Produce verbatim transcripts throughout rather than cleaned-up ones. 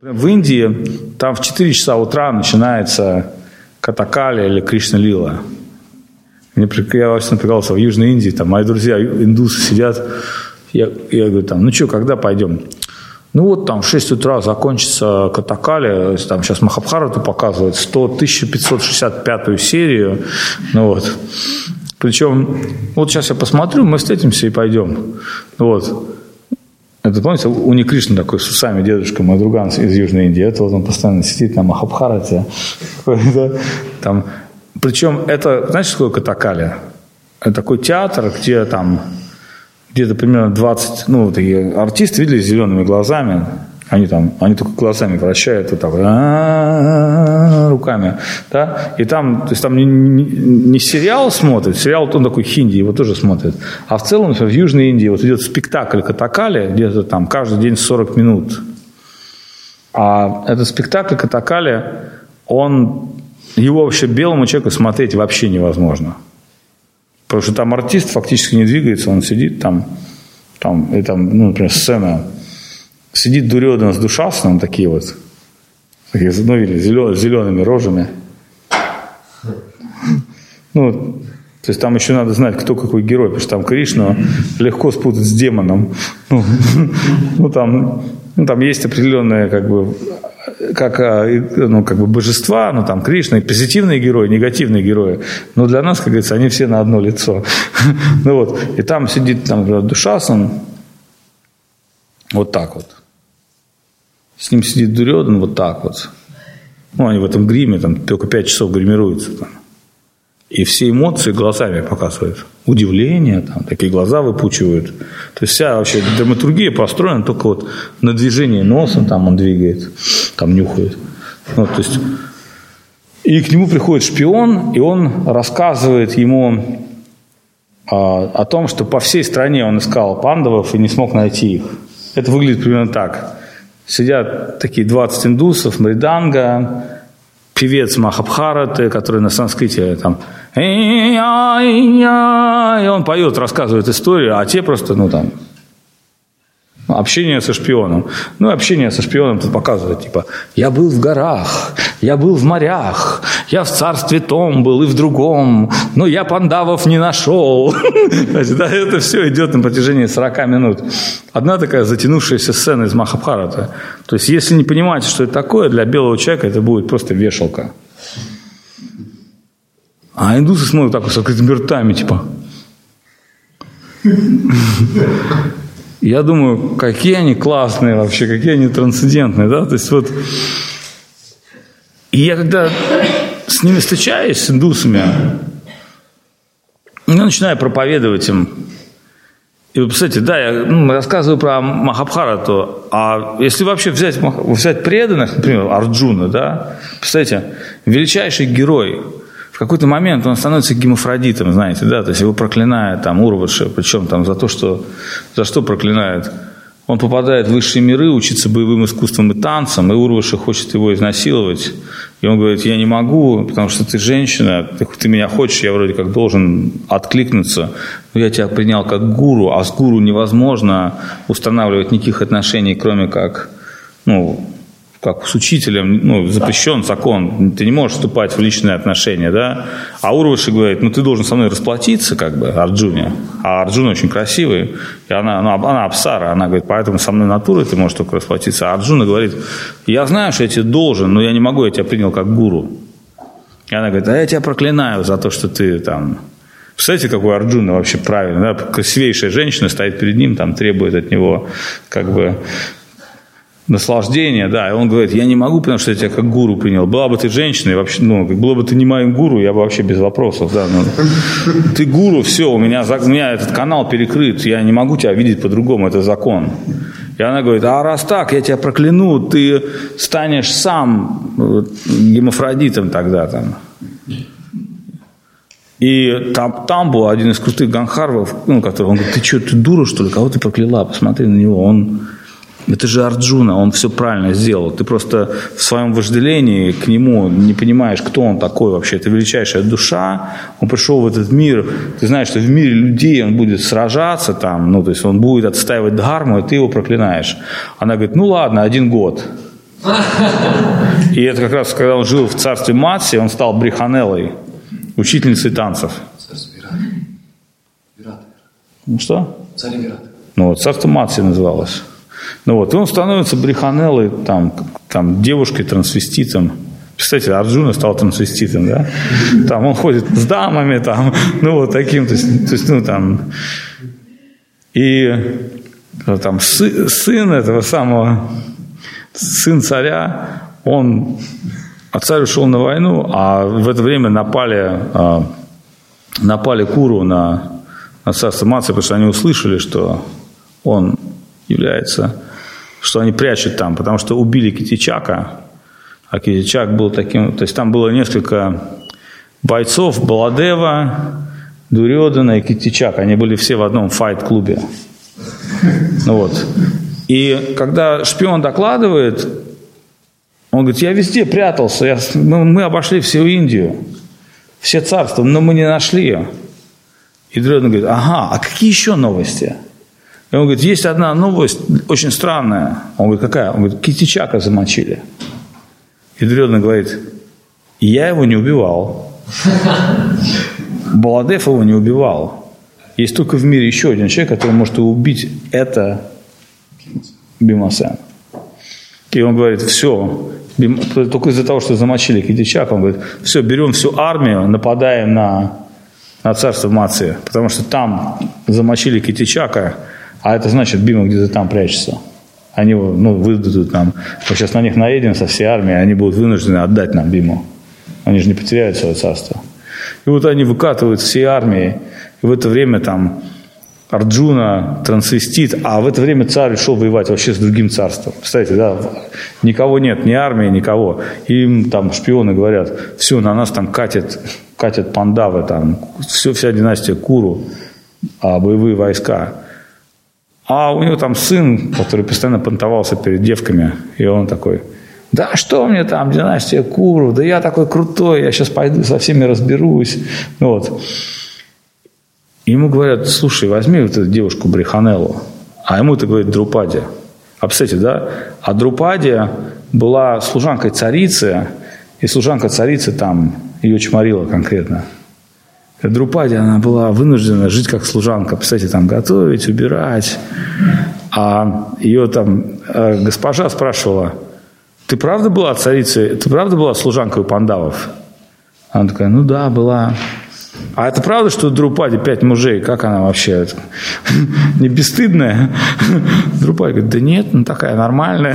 В Индии там в четыре часа утра начинается Катакали или Кришна-лила. Я вообще напрягался в Южной Индии, там мои друзья индусы сидят, я, я говорю, там, ну что, когда пойдем? Ну вот там в шесть утра закончится Катакали, там сейчас Махабхарату показывают, сто, тысяча пятьсот шестьдесят пятую серию, ну вот. Причем, вот сейчас я посмотрю, мы встретимся и пойдем. Вот. Это, помните, у Ни Кришны такой с усами дедушка, мой друган из Южной Индии. Это вот он постоянно сидит на Махабхарате. Там. Причем это, знаете, что такое Катакали? Это такой театр, где там где-то примерно двадцать, ну, такие артисты, видели, с зелеными глазами. Они там, они только глазами вращают, вот так, руками, да, и там, то есть там не, не, не сериал смотрит, сериал он такой хинди, его тоже смотрит, а в целом, например, в Южной Индии вот идет спектакль Катакали, где-то там каждый день сорок минут, а этот спектакль Катакали, он, его вообще белому человеку смотреть вообще невозможно, потому что там артист фактически не двигается, он сидит там, там, и там, ну, например, сцена. Сидит Дурьодана с Душасаном, такие вот, такие, ну, или зелен, зелеными рожами. Ну, то есть там еще надо знать, кто какой герой, потому что там Кришну легко спутать с демоном. Ну, ну, там, ну там есть определенные, как бы, как, ну, как бы божества, ну, там Кришна, позитивные герои, негативные герои. Но для нас, как говорится, они все на одно лицо. Ну вот, и там сидит, там, например, Душасан, вот так вот. С ним сидит Дурьодан вот так вот. Ну, они в этом гриме, там, только пять часов гримируются. Там. И все эмоции глазами показывают. Удивление, там, такие глаза выпучивают. То есть вся вообще драматургия построена только вот на движении носом, там он двигает, там нюхает. Вот, то есть... И к нему приходит шпион, и он рассказывает ему а, о том, что по всей стране он искал пандавов и не смог найти их. Это выглядит примерно так. Сидят такие двадцать индусов, мриданга, певец Махабхараты, который на санскрите там, и он поет, рассказывает историю, а те просто, ну там, общение со шпионом. Ну, общение со шпионом тут показывает, типа, я был в горах, я был в морях, я в царстве том был и в другом, но я пандавов не нашел. Значит, да, это все идет на протяжении сорока минут. Одна такая затянувшаяся сцена из Махабхараты. То есть, если не понимаете, что это такое, для белого человека это будет просто вешалка. А индусы смотрят так вот с открытыми ртами, типа... Я думаю, какие они классные вообще, какие они трансцендентные, да, то есть вот, и я когда с ними встречаюсь, с индусами, я начинаю проповедовать им, и вы представляете, да, я ну, рассказываю про Махабхарату, а если вообще взять, взять преданных, например, Арджуна, да, представляете, величайший герой, в какой-то момент он становится гемафродитом, знаете, да, то есть его проклинает там Урваши, причем там за то, что, за что проклинает. Он попадает в высшие миры, учится боевым искусствам и танцам, и Урваши хочет его изнасиловать. И он говорит, я не могу, потому что ты женщина, ты, ты меня хочешь, я вроде как должен откликнуться, но я тебя принял как гуру, а с гуру невозможно устанавливать никаких отношений, кроме как, ну, как с учителем, ну, запрещен закон, ты не можешь вступать в личные отношения, да, а Урваши говорит, ну, ты должен со мной расплатиться, как бы, Арджуне, а Арджуна очень красивый, и она, она, она Апсара, она говорит, поэтому со мной натурой ты можешь только расплатиться, а Арджуна говорит, я знаю, что я тебе должен, но я не могу, я тебя принял как гуру, и она говорит, а я тебя проклинаю за то, что ты там, представляете, какой Арджуна вообще правильный, да? Красивейшая женщина стоит перед ним, там, требует от него, как бы, наслаждение, да, и он говорит, я не могу, потому что я тебя как гуру принял. Была бы ты женщиной, вообще, ну, было бы ты не моим гуру, я бы вообще без вопросов, да. Ну, ты гуру, все, у меня, у меня этот канал перекрыт, я не могу тебя видеть по-другому, это закон. И она говорит, а раз так, я тебя прокляну, ты станешь сам гемафродитом тогда там. И там, там был один из крутых ганхарвов, ну, который, он говорит, ты что, ты дура, что ли, кого ты прокляла, посмотри на него, он... Это же Арджуна, он все правильно сделал. Ты просто в своем вожделении к нему не понимаешь, кто он такой вообще. Это величайшая душа. Он пришел в этот мир. Ты знаешь, что в мире людей он будет сражаться там, ну, то есть он будет отстаивать дхарму, и ты его проклинаешь. Она говорит, ну ладно, один год. И это как раз, когда он жил в царстве Матси, он стал Бриханеллой, учительницей танцев. Царство Вирата. Вирата. Ну что? Царь Вирата. Ну вот, царство Матси называлось. Ну вот, и он становится Бриханеллой, там, там, девушкой-трансвеститом. Представляете, Арджуна стал трансвеститом, да? Там он ходит с дамами, там, ну вот таким, то есть, то есть ну там... И там сы, сын этого самого, сын царя, он, а царь ушел на войну, а в это время напали, напали Куру на, на царство Матси, потому что они услышали, что он является, что они прячут там, потому что убили Китичака, а Китичак был таким, то есть там было несколько бойцов, Баладева, Дурьодана и Китичак, они были все в одном файт-клубе. Ну вот. И когда шпион докладывает, он говорит, я везде прятался, я, мы, мы обошли всю Индию, все царства, но мы не нашли. И Дурьодан говорит, ага, а какие еще новости? И он говорит, есть одна новость очень странная. Он говорит, какая? Он говорит, Китичака замочили. И Дурьодан говорит, я его не убивал. Баладев его не убивал. Есть только в мире еще один человек, который может его убить. Это Бимасен. И он говорит, все, только из-за того, что замочили Китичака, он говорит, все, берем всю армию, нападаем на, на царство Матси, потому что там замочили Китичака, а это значит, Бима где-то там прячется. Они его, ну, выдадут нам. Мы сейчас на них наедем со всей армией, они будут вынуждены отдать нам Биму. Они же не потеряют свое царство. И вот они выкатывают всей армией. И в это время там Арджуна трансвестит, а в это время царь ушел воевать вообще с другим царством. Представляете, да, никого нет, ни армии, никого. И им там шпионы говорят, все, на нас там катят, катят пандавы, там, все, вся династия Куру, а боевые войска. А у него там сын, который постоянно понтовался перед девками, и он такой, да что мне там, династия Куру, да я такой крутой, я сейчас пойду со всеми разберусь. Вот. И ему говорят, слушай, возьми вот эту девушку Бриханеллу, а ему это говорит Друпади. А представляете, да? А Друпади была служанкой царицы, и служанка царицы там ее чморила конкретно. Друпади, она была вынуждена жить как служанка, представляете, там готовить, убирать. А ее там э, госпожа спрашивала, ты правда была царицей, ты правда была служанкой у пандавов? Она такая, ну да, была. А это правда, что у Друпади пять мужей? Как она вообще? Не бесстыдная? Друпади говорит, да нет, ну такая нормальная.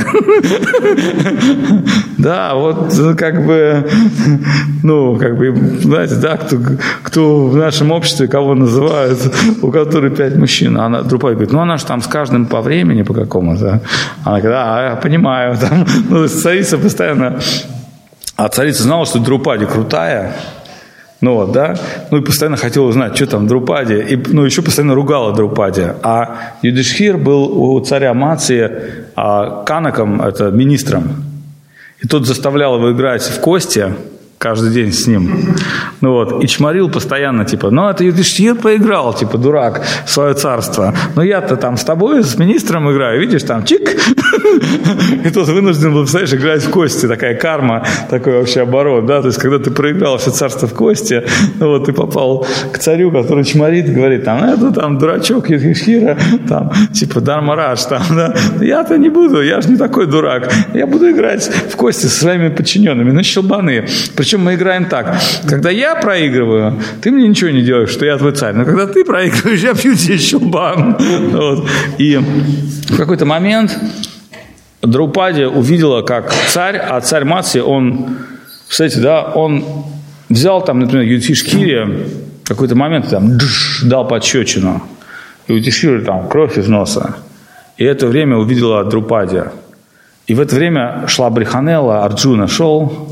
Да, вот как бы, ну, как бы, знаете, да, кто, кто в нашем обществе, кого называют, у которой пять мужчин. Она, Друпади говорит, ну она же там с каждым по времени, по какому-то. Она говорит, а, я понимаю, там, ну, царица постоянно... А царица знала, что Друпади крутая. Ну вот, да, ну и постоянно хотела узнать, что там Друпади, и, ну еще постоянно ругала Друпади. А Юдишхир был у царя Матси а, канаком, это министром, и тот заставлял его играть в кости каждый день с ним, ну вот, и чморил постоянно, типа, ну это Юдишхир проиграл, типа, дурак, свое царство, но я-то там с тобой, с министром играю, видишь, там, чик, и тот вынужден был, представляешь, играть в кости, такая карма, такой вообще оборот, да, то есть, когда ты проиграл все царство в кости, ну вот, ты попал к царю, который чморит, говорит, там, это там дурачок Юдишхира, там, типа, Дharmaraj, там, да, я-то не буду, я же не такой дурак, я буду играть в кости со своими подчиненными, на щелбаны. Причем мы играем так. Когда я проигрываю, ты мне ничего не делаешь, что я твой царь. Но когда ты проигрываешь, я пью тебе щелбан. Вот. И в какой-то момент Друпади увидела, как царь, а царь Матси, он, кстати, да, он взял там, например, Юдхишхире, в какой-то момент там дж, дал пощечину. И у Юдхишхира там кровь из носа. И это время увидела Друпади. И в это время шла Бриханелла, Арджуна шел.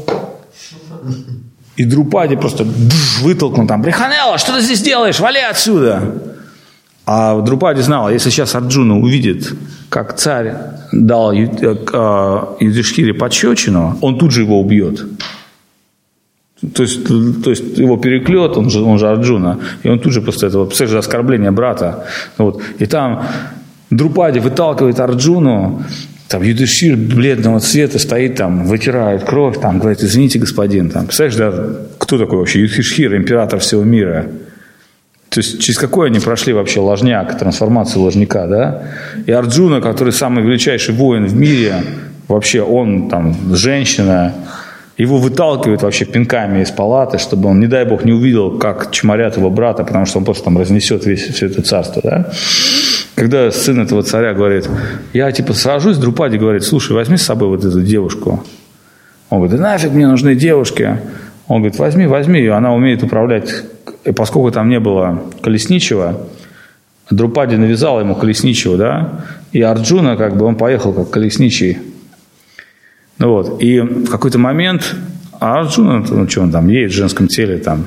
И Друпади просто вытолкнул там, Бриханелла, что ты здесь делаешь? Вали отсюда! А Друпади знала, если сейчас Арджуна увидит, как царь дал Юдхишхире пощечину, он тут же его убьет. То есть, то есть его переклет, он же, он же Арджуна, и он тут же после этого, после же оскорбления брата. Вот. И там Друпади выталкивает Арджуну, там Юдишир бледного цвета стоит там, вытирает кровь, там, говорит, извините, господин. Там, представляешь, да, кто такой вообще Юдишир, император всего мира? То есть через какой они прошли вообще ложняк, трансформацию ложняка, да? И Арджуна, который самый величайший воин в мире, вообще он там женщина, его выталкивают вообще пинками из палаты, чтобы он, не дай бог, не увидел, как чморят его брата, потому что он просто там разнесет весь, все это царство, да? Когда сын этого царя говорит, я типа сражусь, Друпади говорит, слушай, возьми с собой вот эту девушку. Он говорит, да нафиг мне нужны девушки. Он говорит, возьми, возьми ее, она умеет управлять. И поскольку там не было колесничего, Друпади навязал ему колесничего, да, и Арджуна, как бы, он поехал как колесничий. Ну вот, и в какой-то момент Арджуна, ну что он там, едет в женском теле, там,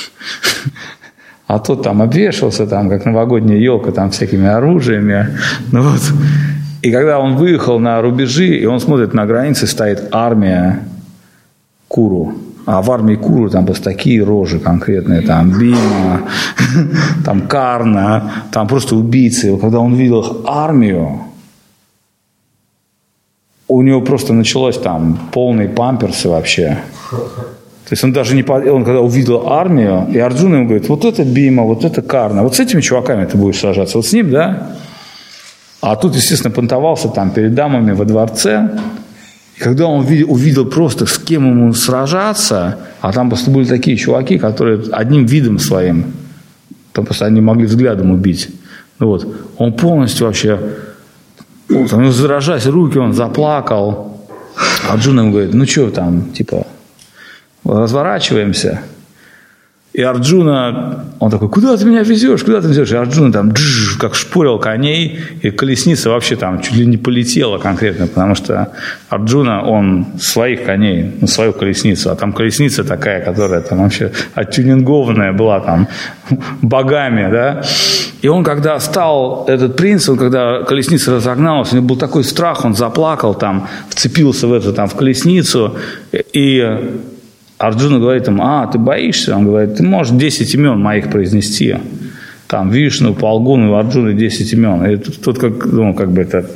а тот там обвешался, там, как новогодняя елка, там, всякими оружиями, ну вот. И когда он выехал на рубежи, и он смотрит, на границе стоит армия Куру. А в армии Куру там просто такие рожи конкретные, там Бима, там Карна, там просто убийцы. И когда он видел армию, у него просто началось там полные памперсы вообще. То есть он даже не... Он когда увидел армию, и Арджуна ему говорит, вот это Бима, вот это Карна, вот с этими чуваками ты будешь сражаться, вот с ним, да? А тут, естественно, понтовался там перед дамами во дворце. И когда он увидел, увидел просто, с кем ему сражаться, а там просто были такие чуваки, которые одним видом своим, там просто они могли взглядом убить. Ну вот, он полностью вообще, вот, он заражаясь руки, он заплакал. Арджуна ему говорит, ну что там, типа, разворачиваемся. И Арджуна, он такой, куда ты меня везешь, куда ты везешь? И Арджуна там джж, как шпорил коней, и колесница вообще там чуть ли не полетела конкретно, потому что Арджуна, он своих коней, ну, свою колесницу, а там колесница такая, которая там вообще оттюнингованная была там богами, да. И он, когда стал, этот принц, он, когда колесница разогналась, у него был такой страх, он заплакал там, вцепился в эту там, в колесницу, и Арджуна говорит ему, а, ты боишься? Он говорит, ты можешь десять имен моих произнести. Там Вишну, Палгуну, Арджуна десять имен. И тут, тут как, ну, как бы это...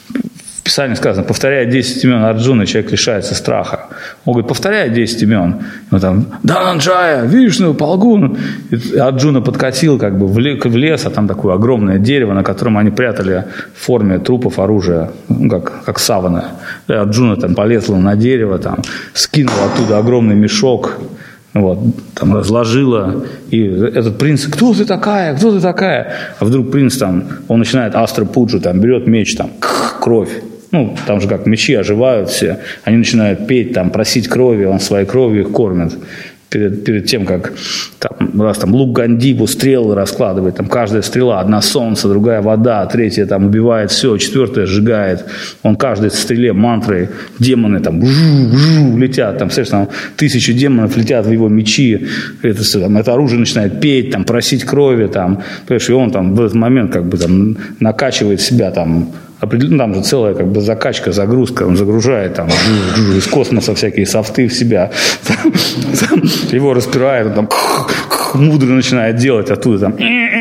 В Писании сказано, повторяя десять имен Арджуны, человек лишается страха. Он говорит, повторяй десять имен. Он там, Дананджая, Вишну, Палгун. И Арджуна подкатил как бы в лес, а там такое огромное дерево, на котором они прятали в форме трупов оружия, ну, как, как савана. И Арджуна там полезла на дерево, там, скинула оттуда огромный мешок, вот, там разложила. И этот принц, кто ты такая, кто ты такая? А вдруг принц там, он начинает астра-пуджу, там, берет меч, там, кровь. Ну, там же как мечи оживают все. Они начинают петь, там, просить крови, он своей кровью их кормит. Перед, перед тем, как там, раз там лук Гандибу, стрелы раскладывает, там каждая стрела, одна солнце, другая вода, третья там убивает все, четвертая сжигает. Он каждой стреле мантрой, демоны там жу-жу, летят, там, там тысячи демонов летят в его мечи, это, там, это оружие начинает петь, там, просить крови, там, понимаешь, и он там в этот момент как бы там накачивает себя там. Определенно, там же целая как бы закачка, загрузка, он загружает там из космоса всякие софты в себя, его распирает, он там мудро начинает делать оттуда там,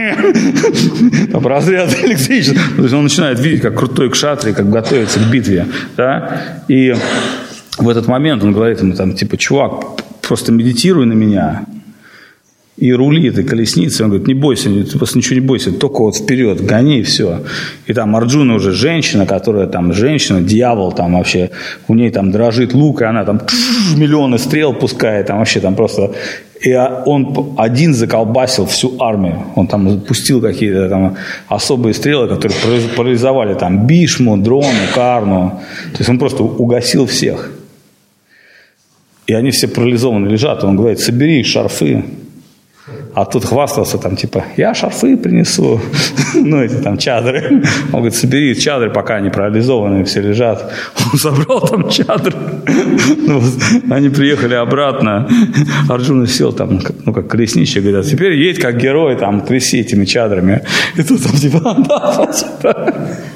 там разряд электричества, то есть он начинает видеть, как крутой кшатри, как готовится к битве, да, и в этот момент он говорит ему там типа, чувак, просто медитируй на меня. И рули этой колесницы, он говорит, не бойся, ты просто ничего не бойся, только вот вперед, гони, и все. И там Арджуна уже женщина, которая там, женщина, дьявол, там вообще, у ней там дрожит лук, и она там миллионы стрел пускает, там вообще там просто... И он один заколбасил всю армию. Он там запустил какие-то там особые стрелы, которые парализовали там Бишму, Дрону, Карну. То есть он просто угасил всех. И они все парализованы лежат. Он говорит, собери шарфы. А тут хвастался там, типа, я шарфы принесу, ну, эти там чадры. Он говорит, собери чадры, пока они парализованные все лежат. Он собрал там чадры. Ну, вот, они приехали обратно. Арджуна сел там, ну, как колесничий, говорят, теперь едь как герой, там, тряси этими чадрами. И тут там, типа, да, спасибо.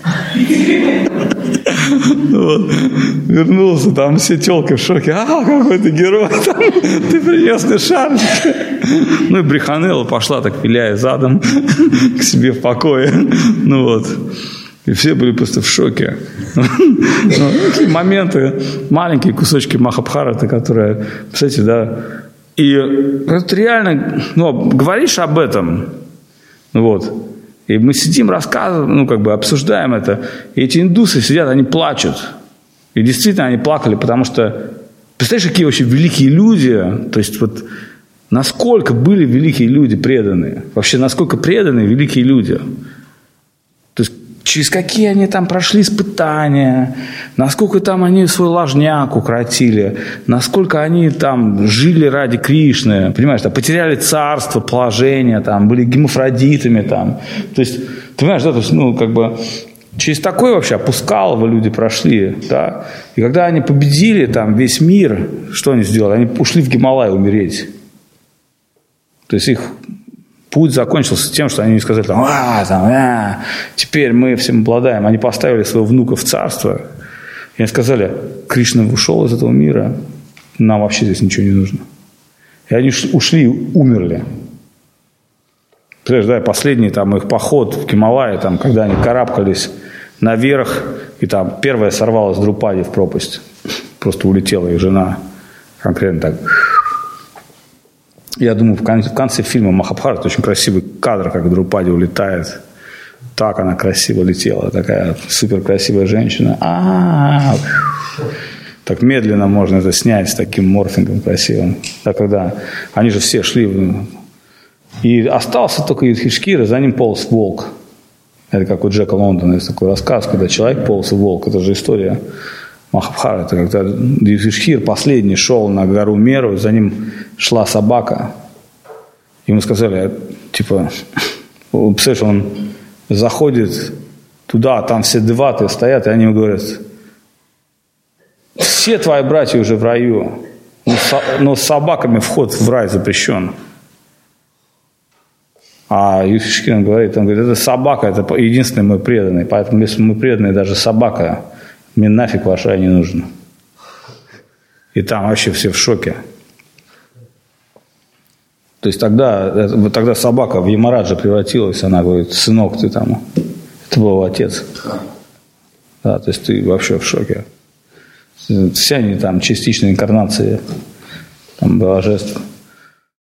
Вот. Вернулся, там все телки в шоке. А, какой ты герой, там, ты принес мне шарфик. Ну и Бриханелла пошла так, виляя задом к себе в покое. Ну вот. И все были просто в шоке. Такие моменты, маленькие кусочки Махабхараты, которые, кстати, да. И это реально, ну, говоришь об этом, вот. И мы сидим, рассказываем, ну, как бы обсуждаем это. И эти индусы сидят, они плачут. И действительно они плакали, потому что, представляешь, какие вообще великие люди, то есть вот насколько были великие люди преданные, вообще насколько преданные великие люди. То есть через какие они там прошли испытания, насколько там они свой ложняк укротили, насколько они там жили ради Кришны, понимаешь, там, потеряли царство, положение, там, были гермафродитами, там. То есть, ты понимаешь, да, то есть, ну, как бы, через такое вообще опускалово люди прошли, да, и когда они победили там весь мир, что они сделали? Они ушли в Гималай умереть. То есть их путь закончился тем, что они не сказали, там, а, там, а, теперь мы всем обладаем. Они поставили своего внука в царство. И они сказали, Кришна ушел из этого мира, нам вообще здесь ничего не нужно. И они ушли и умерли. Представляешь, да, последний там их поход в Гималай, там, когда они карабкались наверх, и там первая сорвалась с Друпади в пропасть. Просто улетела их жена. Конкретно так. Я думаю, в конце, в конце фильма Махабхарата очень красивый кадр, как Друпади улетает. Так она красиво летела. Такая супер красивая женщина. А-а-а. Так медленно можно это снять с таким морфингом красивым. Да, когда они же все шли. И остался только Юдхишхира, за ним полз волк. Это как у Джека Лондона есть такой рассказ, когда человек полз и волк. Это же история Махабхарата, когда Юдхишхир последний шел на гору Меру, за ним шла собака. Ему сказали, типа, представляешь, он заходит туда, там все деваты стоят, и они ему говорят, все твои братья уже в раю, но с собаками вход в рай запрещен. А Юдхишхир говорит, он говорит, это собака, это единственный мой преданный, поэтому если мы преданные, даже собака, мне нафиг ваш рай не нужен. И там вообще все в шоке. То есть тогда, тогда собака в Ямараджа превратилась, она говорит, сынок, ты там, это был отец. Да, то есть ты вообще в шоке. Все они там частичные инкарнации там, божеств.